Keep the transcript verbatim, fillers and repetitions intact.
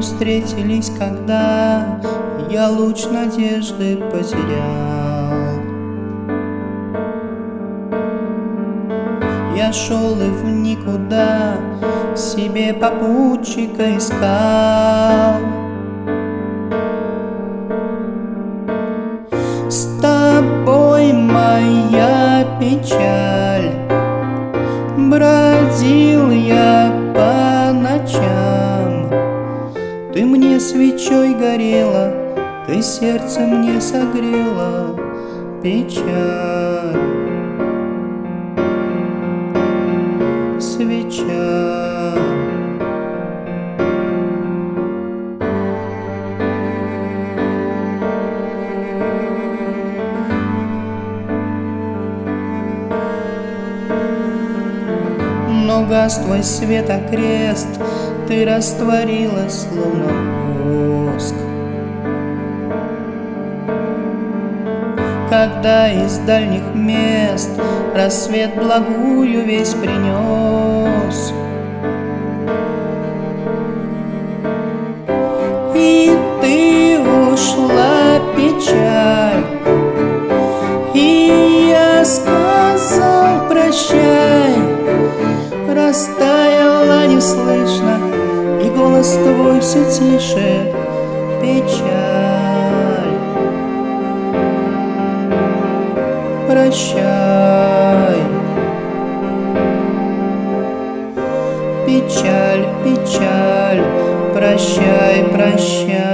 встретились, когда я луч надежды потерял. Я шел и в никуда себе попутчика искал. С тобой моя печаль, бродил я по ночам. Ты мне свечой горела, ты сердце мне согрела, печаль, свеча. Но гас твой свет окрест, ты растворилась, словно воск. Когда из дальних мест рассвет благую весь принес, и ты ушла, печаль, и я сказал прощай. Растаяла неслышно, и голос твой все тише, печаль, прощай. Печаль, печаль, прощай, прощай.